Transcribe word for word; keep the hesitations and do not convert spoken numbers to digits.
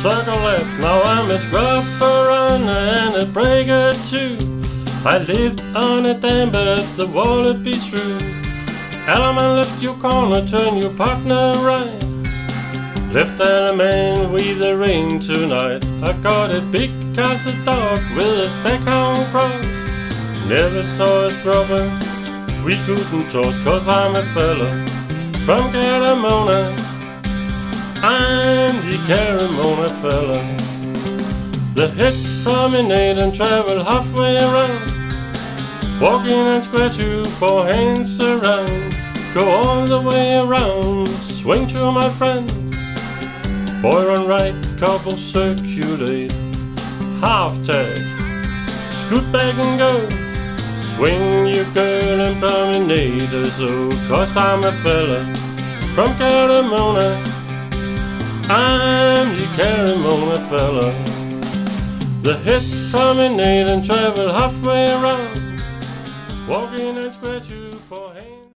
circle left. Now I'm a scrubber and a breaker too. I lived on a dam, but the wallabies through. Element left your corner, turn your partner right. Left and a man with a ring tonight. I got a big castle dog with a staghound cross. Never saw a scrubber, we couldn't toss, cause I'm a fella from Caramona. I'm the Caramona fella. The hits promenade and travel halfway around. Walking and scratch you four hands around. Go all the way around, swing to my friend. Boy run right, couple circulate. Half tag, scoot back and go. Swing your girl and promenade her so. Cause I'm a fella from Caramona. I'm the Caramona fella. The hits promenade and travel halfway around. Walking and scratch you for hands.